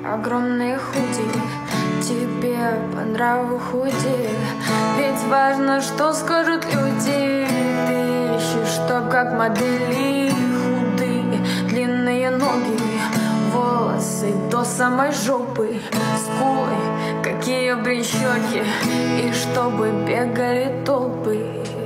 огромные худи, тебе по нраву худи. Ведь важно, что скажут люди. Ты ищешь, чтоб как модели, худые, длинные ноги, волосы до самой жопы, скулы, какие брещеки, и чтобы бегали толпы.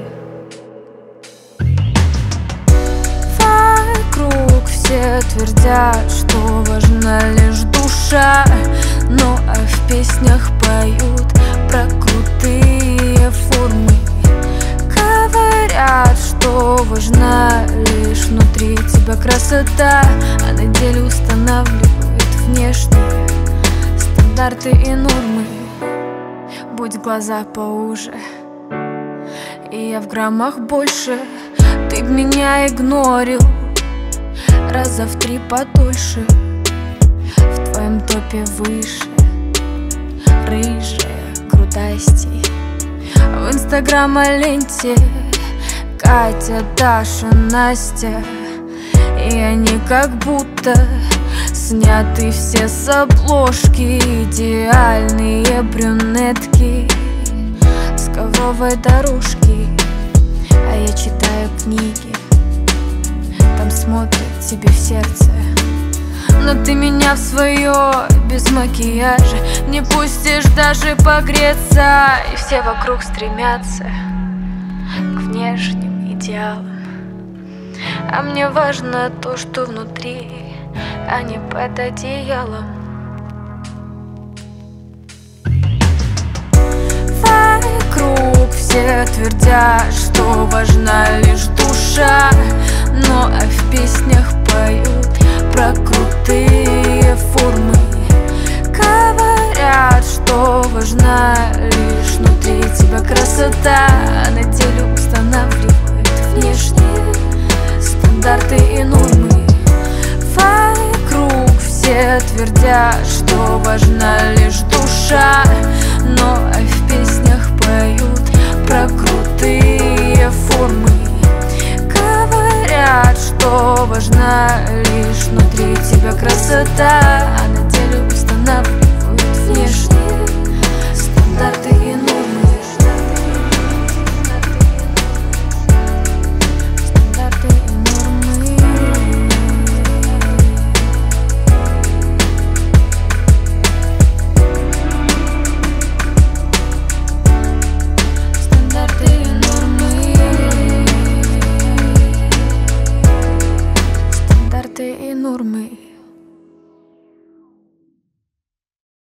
Вокруг все твердят, что важна лишь душа, ну а в песнях поют про крутые формы. Говорят, что важна лишь внутри тебя красота, а на деле устанавливают внешние стандарты и нормы. Будь глаза поуже, и я в граммах больше. Ты б меня игнорил раза в 3 подольше. В твоем топе выше рыжая крутости. В инстаграм-ленте Катя, Даша, Настя, и они как будто сняты все с обложки. Идеальные брюнетки с ковровой дорожки. А я читаю книги, там смотрят тебе в сердце. Но ты меня в свое без макияжа не пустишь даже погреться. И все вокруг стремятся к внешним идеалам, а мне важно то, что внутри, а не под одеялом. Вокруг все твердят, что важна лишь душа, ну а в песнях поют про крутые формы. Говорят, что важна лишь внутри тебя красота, а на деле устанавливают внешние стандарты и нормы. Вокруг все твердят, что важна лишь душа, но а в песнях поют про крутые формы. Говорят, что важна лишь внутри тебя красота, а